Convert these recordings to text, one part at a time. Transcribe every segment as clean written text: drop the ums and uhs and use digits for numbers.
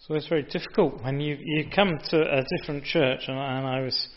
So it's very difficult when you come to a different church, and I was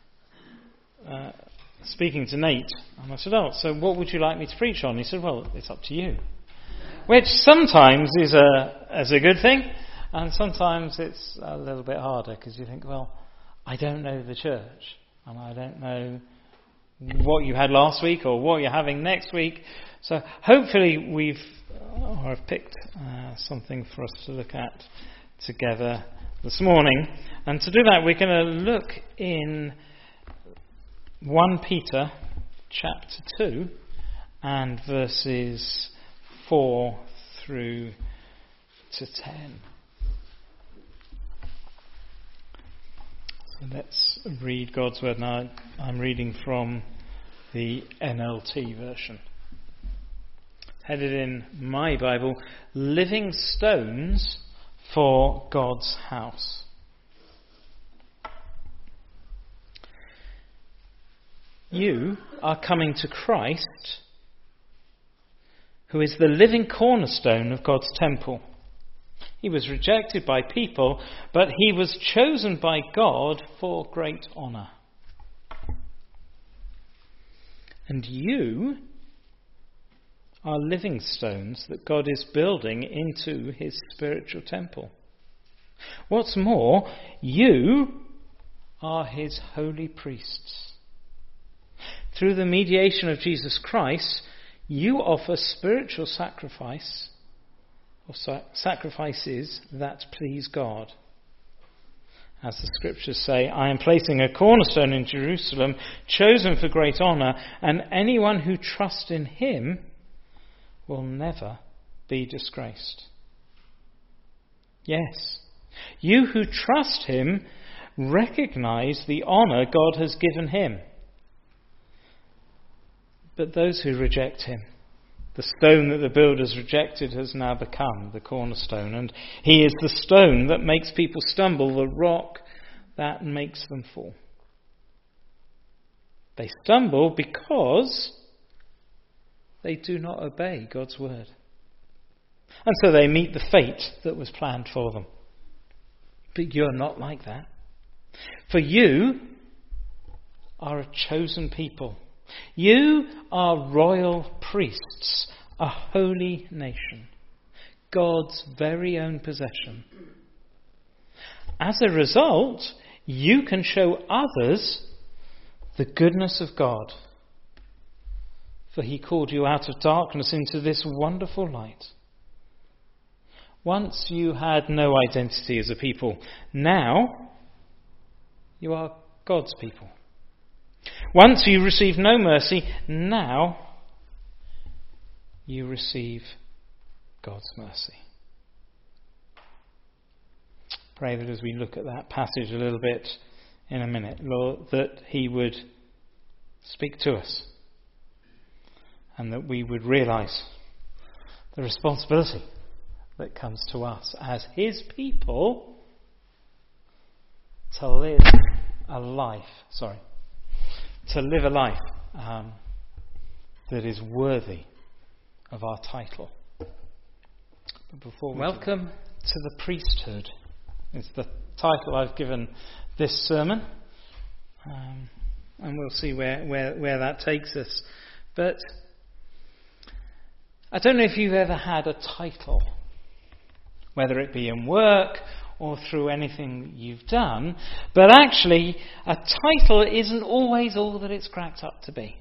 speaking to Nate, and I said, so what would you like me to preach on? He said, well, it's up to you. Which sometimes is a good thing, and sometimes it's a little bit harder, because you think, well, I don't know the church, and I don't know what you had last week or what you're having next week. So hopefully I've picked something for us to look at together this morning. And to do that, we're going to look in 1 Peter chapter 2 and verses 4 through to 10. So let's read God's word now. I'm reading from the NLT version. Headed in my Bible, Living Stones for God's House. You are coming to Christ, who is the living cornerstone of God's temple. He was rejected by people, but he was chosen by God for great honour. And you are living stones that God is building into his spiritual temple. What's more, you are his holy priests. Through the mediation of Jesus Christ, you offer spiritual sacrifices that please God. As the scriptures say, I am placing a cornerstone in Jerusalem, chosen for great honour, and anyone who trusts in him will never be disgraced. Yes, you who trust him recognize the honour God has given him. But those who reject him, the stone that the builders rejected has now become the cornerstone, and he is the stone that makes people stumble, the rock that makes them fall. They stumble because they do not obey God's word. And so they meet the fate that was planned for them. But you're not like that. For you are a chosen people. You are royal priests, a holy nation, God's very own possession. As a result, you can show others the goodness of God. For he called you out of darkness into this wonderful light. Once you had no identity as a people. Now you are God's people. Once you received no mercy. Now you receive God's mercy. Pray that as we look at that passage a little bit in a minute, Lord, that he would speak to us. And that we would realise the responsibility that comes to us as his people to live a life that is worthy of our title. But before welcome to the priesthood is the title I've given this sermon, and we'll see where that takes us. But I don't know if you've ever had a title, whether it be in work or through anything you've done, but actually a title isn't always all that it's cracked up to be.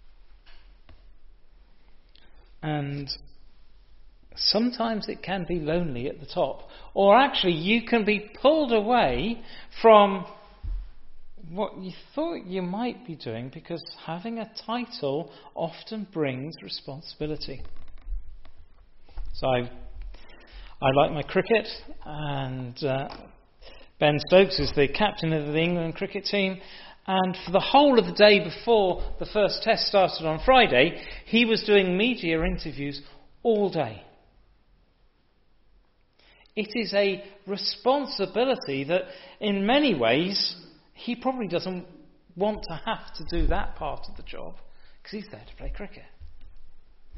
And sometimes it can be lonely at the top, or actually you can be pulled away from what you thought you might be doing, because having a title often brings responsibility. So I like my cricket, and Ben Stokes is the captain of the England cricket team, and for the whole of the day before the first test started on Friday, he was doing media interviews all day. It is a responsibility that in many ways he probably doesn't want to have to do that part of the job, because he's there to play cricket.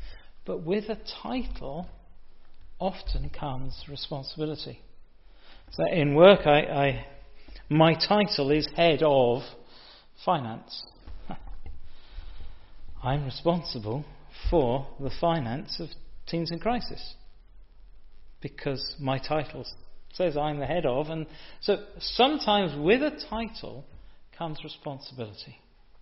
But with a title often comes responsibility. So in work, my title is Head of Finance. I'm responsible for the finance of Teens in Crisis because my title says I'm the head of, and so sometimes with a title comes responsibility.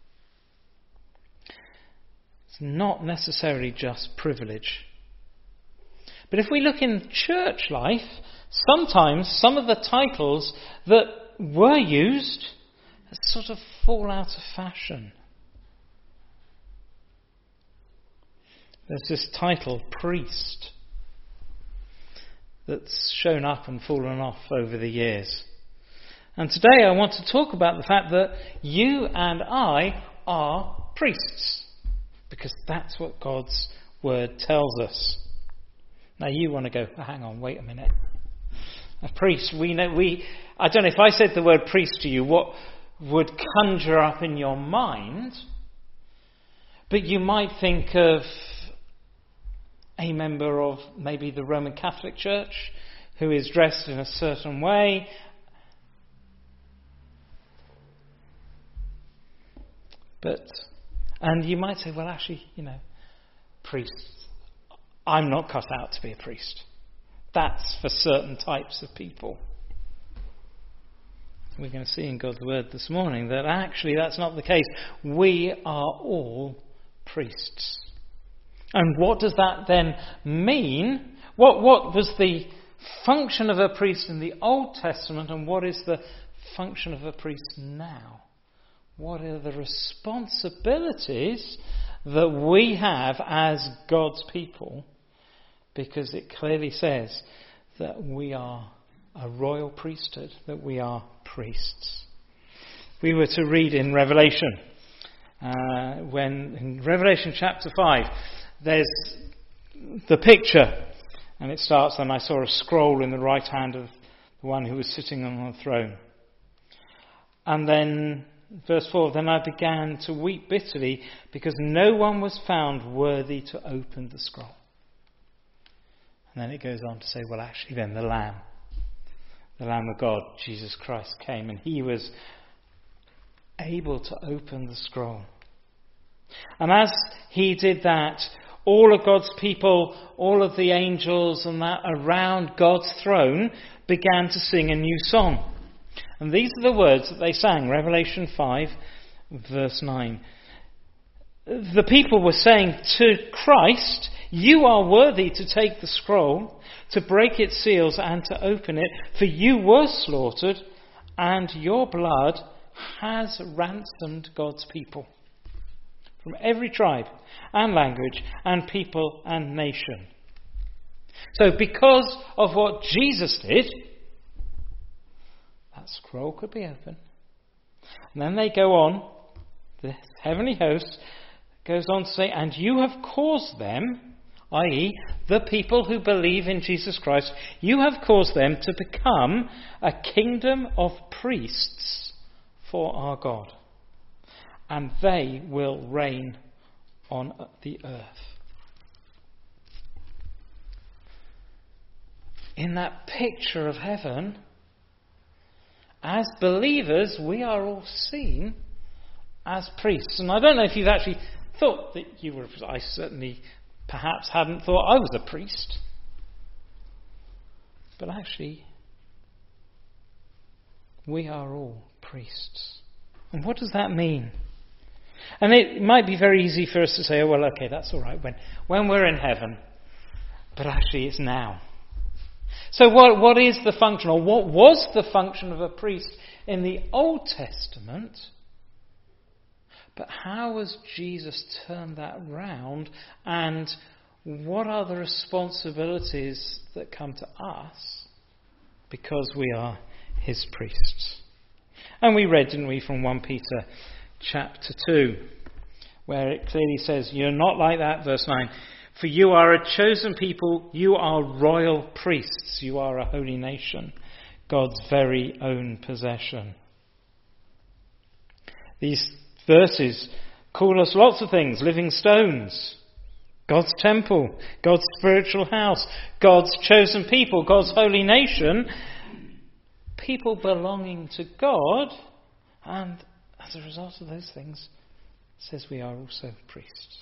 It's not necessarily just privilege. But if we look in church life, sometimes some of the titles that were used sort of fall out of fashion. There's this title, priest, that's shown up and fallen off over the years. And today I want to talk about the fact that you and I are priests, because that's what God's word tells us. Now you want to go, hang on, wait a minute. A priest, I don't know if I said the word priest to you, what would conjure up in your mind? But you might think of a member of maybe the Roman Catholic Church who is dressed in a certain way. And you might say, well, actually, priests, I'm not cut out to be a priest. That's for certain types of people. We're going to see in God's word this morning that actually that's not the case. We are all priests. And what does that then mean? What was the function of a priest in the Old Testament, and what is the function of a priest now? What are the responsibilities that we have as God's people? Because it clearly says that we are a royal priesthood, that we are priests. We were to read in Revelation, when in Revelation chapter 5, there's the picture, and it starts, and I saw a scroll in the right hand of the one who was sitting on the throne. And then, verse 4, then I began to weep bitterly because no one was found worthy to open the scroll. And then it goes on to say, well, actually then the Lamb of God, Jesus Christ, came, and he was able to open the scroll. And as he did that, all of God's people, all of the angels and that around God's throne began to sing a new song. And these are the words that they sang, Revelation 5, verse 9. The people were saying to Christ, you are worthy to take the scroll, to break its seals and to open it, for you were slaughtered, and your blood has ransomed God's people from every tribe and language and people and nation. So because of what Jesus did, that scroll could be open. And then they go on, the heavenly host goes on to say, and you have caused them, i.e. the people who believe in Jesus Christ, you have caused them to become a kingdom of priests for our God. And they will reign on the earth. In that picture of heaven, as believers, we are all seen as priests. And I don't know if you've actually thought that you were. I certainly perhaps hadn't thought I was a priest. But actually, we are all priests. And what does that mean? And it might be very easy for us to say, oh, well, okay, that's all right when we're in heaven. But actually, it's now. So what is the function, or what was the function of a priest in the Old Testament? But how has Jesus turned that round, and what are the responsibilities that come to us because we are his priests? And we read, didn't we, from 1 Peter chapter 2, where it clearly says, you're not like that, verse 9. For you are a chosen people, you are royal priests, you are a holy nation, God's very own possession. These verses call us lots of things: living stones, God's temple, God's spiritual house, God's chosen people, God's holy nation. people belonging to God, and as a result of those things, it says we are also priests.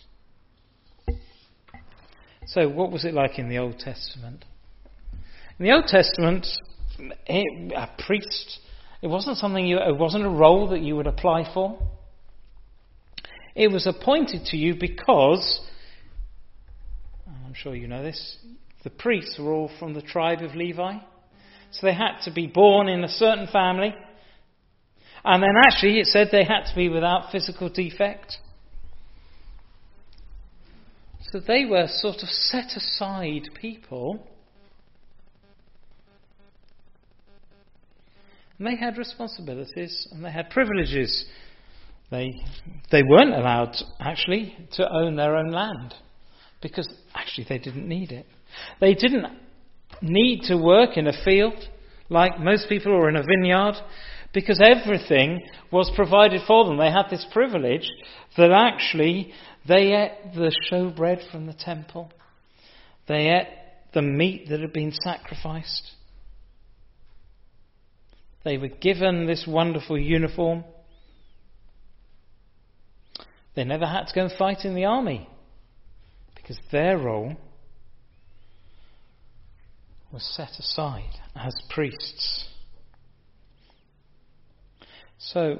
So what was it like in the Old Testament? In the Old Testament, a priest, it wasn't it wasn't a role that you would apply for. It was appointed to you because, I'm sure you know this, the priests were all from the tribe of Levi. So they had to be born in a certain family. And then actually it said they had to be without physical defect. So they were sort of set aside people. And they had responsibilities and they had privileges. They weren't allowed, actually, to own their own land. Because, actually, they didn't need it. They didn't need to work in a field like most people or in a vineyard. Because everything was provided for them. They had this privilege that actually they ate the showbread from the temple. They ate the meat that had been sacrificed. They were given this wonderful uniform. They never had to go and fight in the army because their role was set aside as priests. So,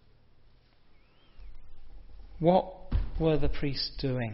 what were the priests doing?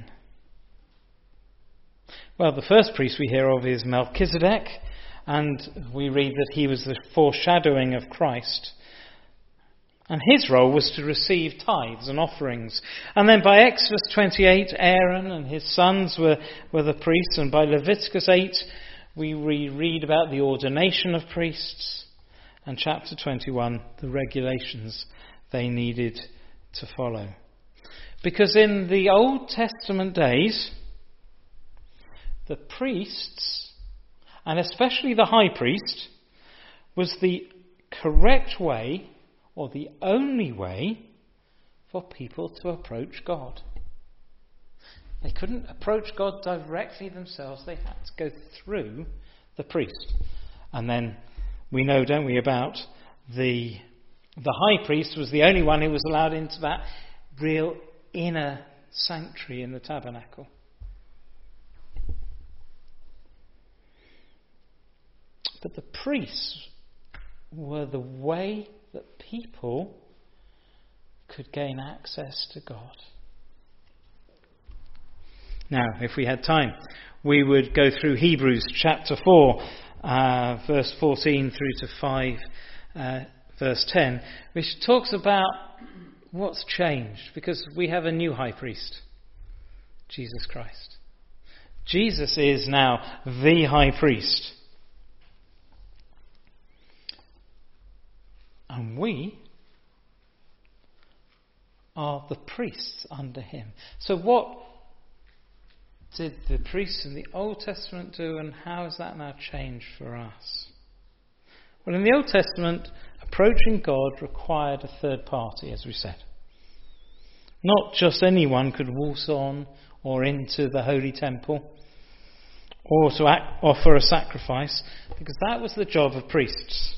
Well, the first priest we hear of is Melchizedek, and we read that he was the foreshadowing of Christ. And his role was to receive tithes and offerings. And then by Exodus 28, Aaron and his sons were the priests. And by Leviticus 8, we read about the ordination of priests. And chapter 21, the regulations they needed to follow. Because in the Old Testament days, the priests, and especially the high priest, was the correct way, or the only way, for people to approach God. They couldn't approach God directly themselves. They had to go through the priest. And then we know, don't we, about the high priest was the only one who was allowed into that real inner sanctuary in the tabernacle. But the priests were the way that people could gain access to God. Now, if we had time, we would go through Hebrews chapter 4, verse 14 through to 5, verse 10, which talks about what's changed, because we have a new high priest, Jesus Christ. Jesus is now the high priest. And we are the priests under him. So what did the priests in the Old Testament do, and how has that now changed for us? Well, in the Old Testament, approaching God required a third party, as we said. Not just anyone could waltz on or into the holy temple or to offer a sacrifice, because that was the job of priests.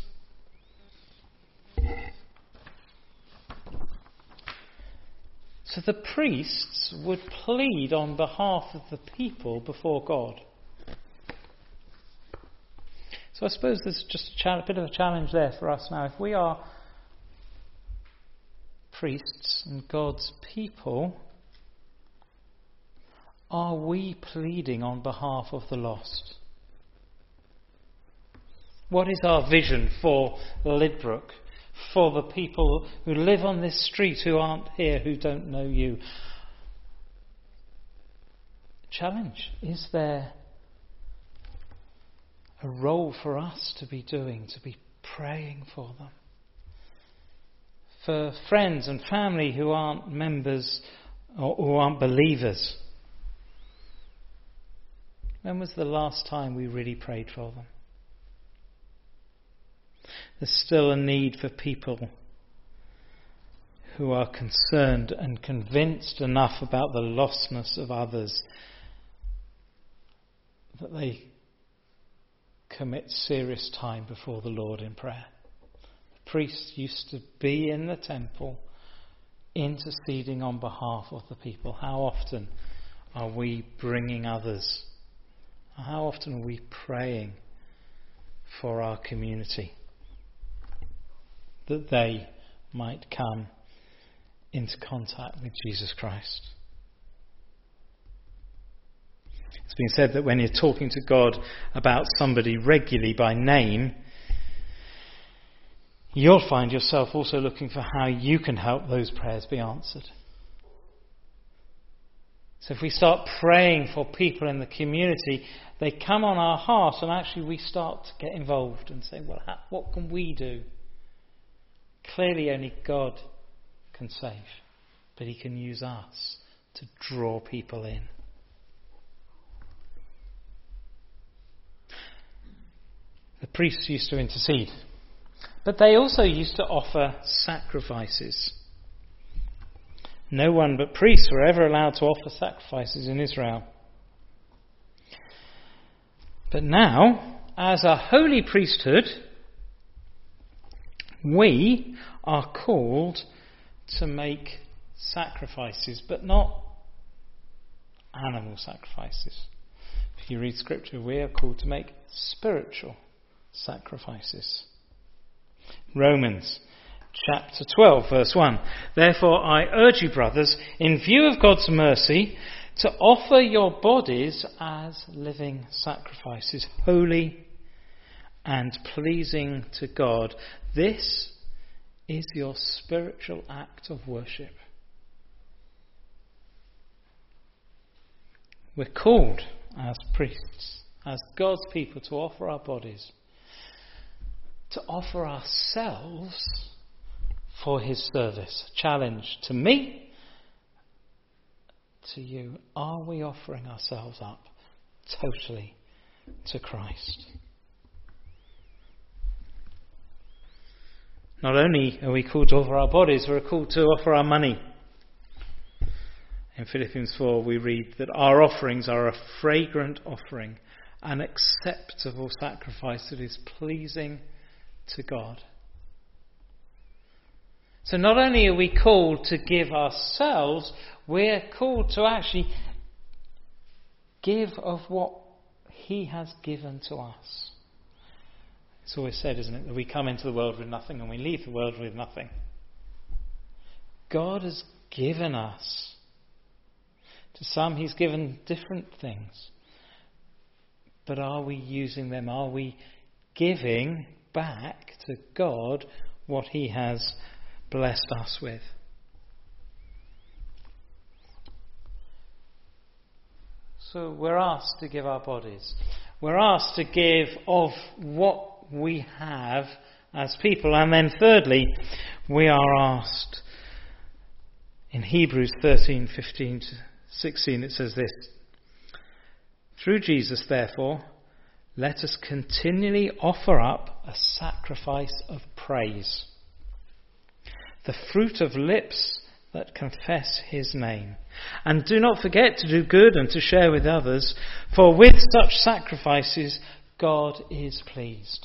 So the priests would plead on behalf of the people before God. So I suppose there's just a bit of a challenge there for us now. If we are priests and God's people, are we pleading on behalf of the lost? What is our vision for Lidbrook? For the people who live on this street, who aren't here, who don't know you? Challenge. Is there a role for us to be doing, to be praying for them? For friends and family who aren't members or who aren't believers? When was the last time we really prayed for them? There's still a need for people who are concerned and convinced enough about the lostness of others that they commit serious time before the Lord in prayer. priests used to be in the temple interceding on behalf of the people. How often are we bringing others? How often are we praying for our community that they might come into contact with Jesus Christ? It's been said that when you're talking to God about somebody regularly by name, you'll find yourself also looking for how you can help those prayers be answered. So if we start praying for people in the community, they come on our heart, and actually we start to get involved and say, well, what can we do? Clearly only God can save, but he can use us to draw people in. The priests used to intercede, but they also used to offer sacrifices. No one but priests were ever allowed to offer sacrifices in Israel. But now, as a holy priesthood, we are called to make sacrifices, but not animal sacrifices. If you read Scripture, we are called to make spiritual sacrifices. Romans chapter 12 verse 1. Therefore I urge you, brothers, in view of God's mercy, to offer your bodies as living sacrifices, holy and pleasing to God. This is your spiritual act of worship. We're called as priests, as God's people, to offer our bodies, to offer ourselves for his service. Challenge to me, to you. Are we offering ourselves up totally to Christ? Not only are we called to offer our bodies, we're called to offer our money. In Philippians 4 we read that our offerings are a fragrant offering, an acceptable sacrifice that is pleasing to God. So not only are we called to give ourselves, we're called to actually give of what he has given to us. It's always said, isn't it, that we come into the world with nothing and we leave the world with nothing. God has given us. To some he's given different things. But are we using them? Are we giving back to God what he has blessed us with? So we're asked to give our bodies. We're asked to give of what we have as people. And then thirdly, we are asked in Hebrews 13:15 to 16, it says this: through Jesus, therefore, let us continually offer up a sacrifice of praise, the fruit of lips that confess his name. And do not forget to do good and to share with others, for with such sacrifices God is pleased.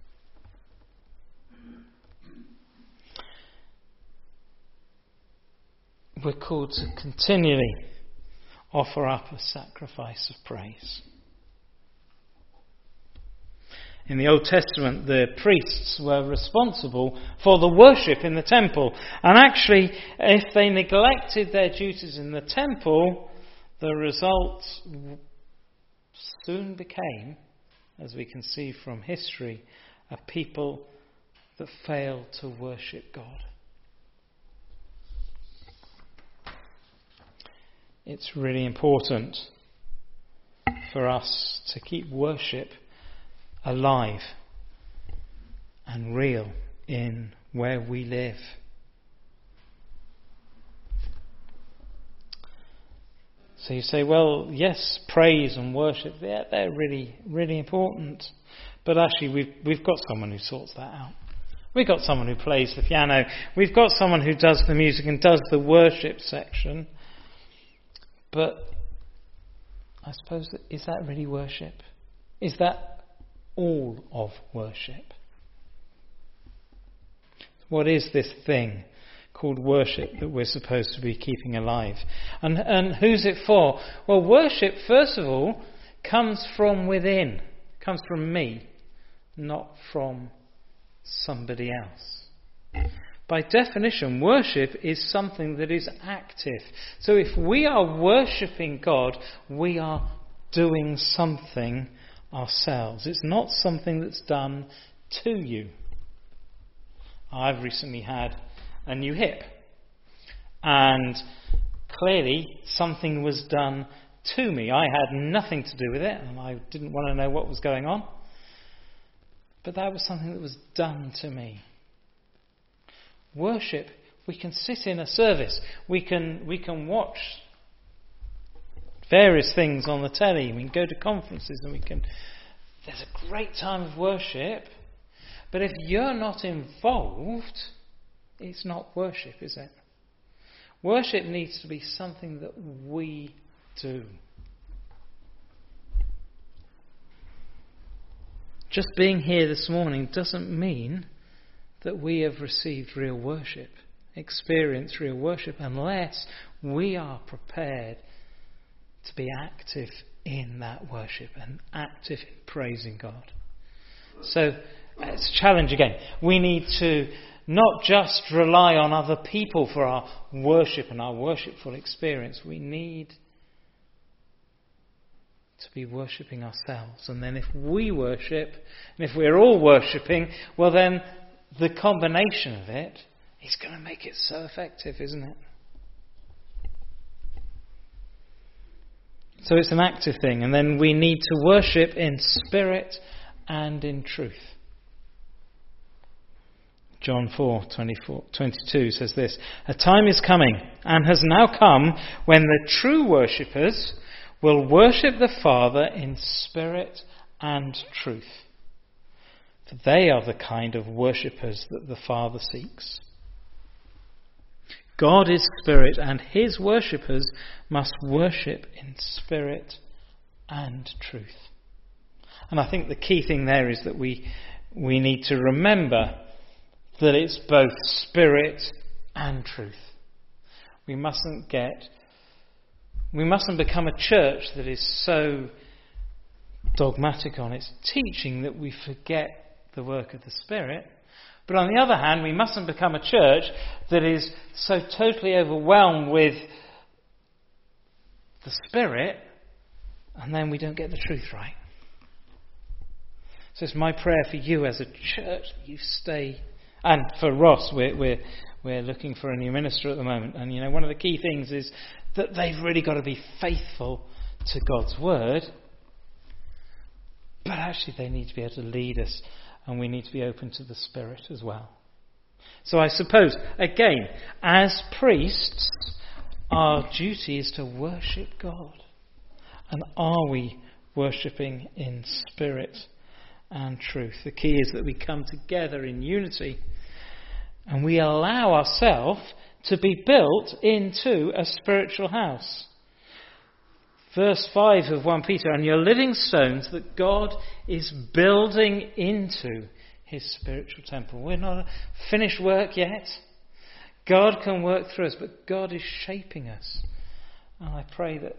We're called to continually offer up a sacrifice of praise. In the Old Testament, the priests were responsible for the worship in the temple. And actually, if they neglected their duties in the temple, the result soon became, as we can see from history, a people that failed to worship God. It's really important for us to keep worship alive and real in where we live. So you say, well, yes, praise and worship, they're really, really important. But actually, we've got someone who sorts that out. We've got someone who plays the piano. We've got someone who does the music and does the worship section. But I suppose, is that really worship? Is that all of worship? What is this thing called worship that we're supposed to be keeping alive? And who's it for? Well, worship, first of all, comes from within. Comes from me, not from somebody else. By definition, worship is something that is active. So if we are worshipping God, we are doing something ourselves. It's not something that's done to you. I've recently had a new hip, and clearly something was done to me. I had nothing to do with it, and I didn't want to know what was going on. But that was something that was done to me. Worship, we can sit in a service. We can watch various things on the telly. We can go to conferences, and there's a great time of worship. But if you're not involved, it's not worship, is it? Worship needs to be something that we do. Just being here this morning doesn't mean that we have received real worship, experienced real worship, unless we are prepared to be active in that worship and active in praising God. So it's a challenge again. We need to not just rely on other people for our worship and our worshipful experience. We need to be worshipping ourselves. And then if we worship, and if we're all worshipping, well then the combination of it is going to make it so effective, isn't it? So it's an active thing. And then we need to worship in spirit and in truth. John 4:22 says this: "A time is coming, and has now come, when the true worshippers will worship the Father in spirit and truth. For they are the kind of worshippers that the Father seeks." God is spirit, and his worshippers must worship in spirit and truth. And I think the key thing there is that we need to remember that it's both spirit and truth. We mustn't become a church that is so dogmatic on its teaching that we forget the work of the Spirit. But on the other hand, we mustn't become a church that is so totally overwhelmed with the Spirit and then we don't get the truth right. So it's my prayer for you as a church that you stay. And for Ross, we're looking for a new minister at the moment. And, one of the key things is that they've really got to be faithful to God's word. But actually they need to be able to lead us. And we need to be open to the Spirit as well. So I suppose, again, as priests, our duty is to worship God. And are we worshipping in spirit and truth? The key is that we come together in unity and we allow ourselves to be built into a spiritual house. Verse 5 of 1 Peter, "And you're living stones that God is building into his spiritual temple." We're not a finished work yet. God can work through us, but God is shaping us. And I pray that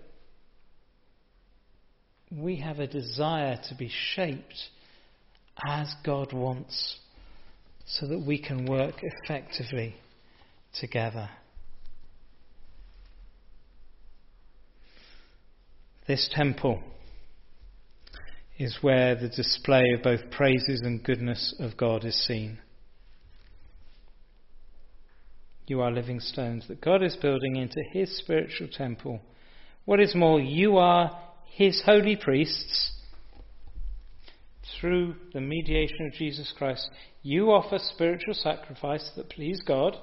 we have a desire to be shaped as God wants, so that we can work effectively together. This temple is where the display of both praises and goodness of God is seen. You are living stones that God is building into his spiritual temple. What is more, you are his holy priests. Through the mediation of Jesus Christ, you offer spiritual sacrifice that please God.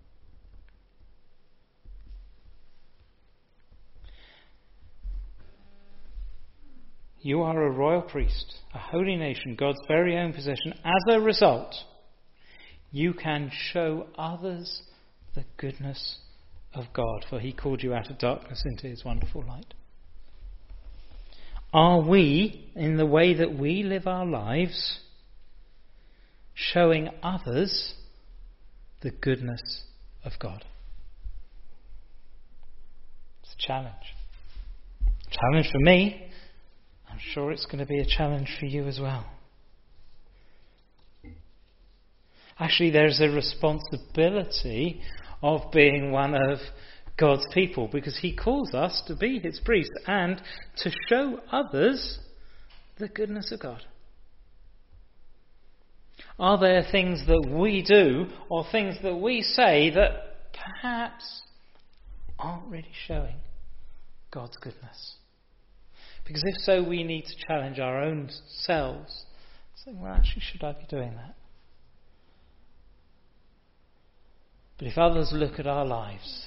You are a royal priest, a holy nation, God's very own possession. As a result, you can show others the goodness of God, for he called you out of darkness into his wonderful light. Are we, in the way that we live our lives, showing others the goodness of God. It's a challenge. Challenge for me. I'm sure it's going to be a challenge for you as well. Actually, there's a responsibility of being one of God's people, because he calls us to be his priests and to show others the goodness of God. Are there things that we do or things that we say that perhaps aren't really showing God's goodness? Because if so, we need to challenge our own selves, saying, well, actually, should I be doing that? But if others look at our lives,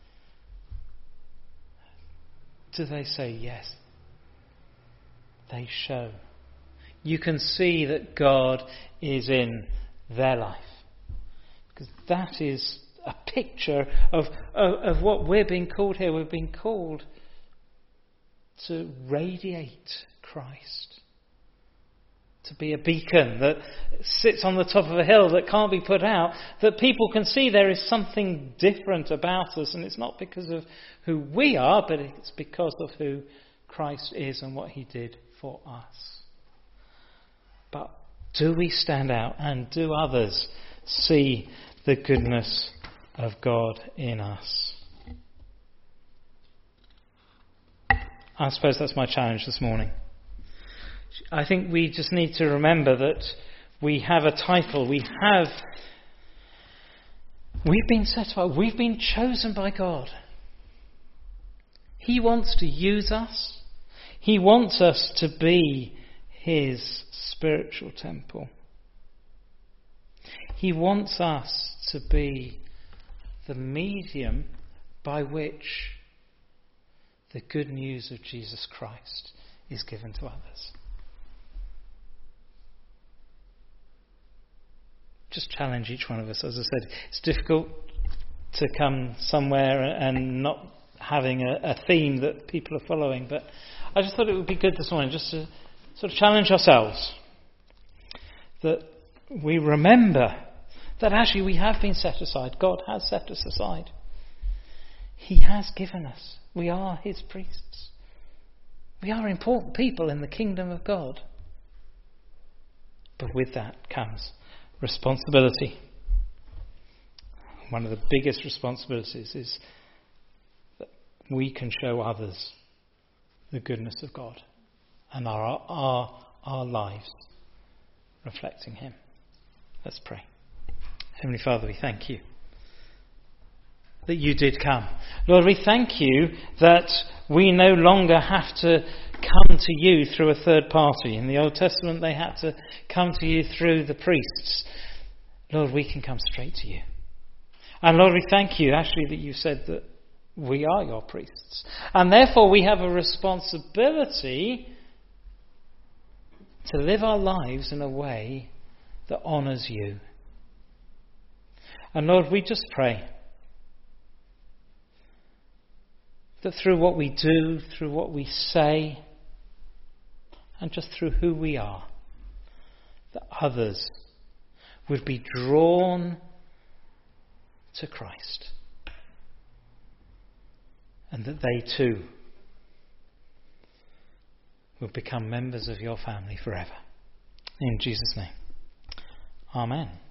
do they say yes? They show. You can see that God is in their life. Because that is a picture of what we're being called here. We're being called to radiate Christ. To be a beacon that sits on the top of a hill that can't be put out, that people can see there is something different about us, and it's not because of who we are, but it's because of who Christ is and what he did for us. But do we stand out, and do others see the goodness of God in us? I suppose that's my challenge this morning. I think we just need to remember that we have a title. We've been set apart. We've been chosen by God. He wants to use us. He wants us to be his spiritual temple. He wants us to be the medium by which the good news of Jesus Christ is given to others. Just challenge each one of us. As I said, it's difficult to come somewhere and not having a theme that people are following, but I just thought it would be good this morning just to sort of challenge ourselves, that we remember that actually we have been set aside. God has set us aside. He has given us. We are his priests. We are important people in the kingdom of God. But with that comes responsibility. One of the biggest responsibilities is that we can show others the goodness of God and our lives reflecting him. Let's pray. Heavenly Father, we thank you that you did come. Lord, we thank you that we no longer have to come to you through a third party. In the Old Testament, they had to come to you through the priests. Lord, we can come straight to you. And Lord, we thank you actually that you said that we are your priests. And therefore we have a responsibility to live our lives in a way that honours you. And Lord, we just pray that through what we do, through what we say, and just through who we are, that others would be drawn to Christ. And that they too will become members of your family forever. In Jesus' name. Amen.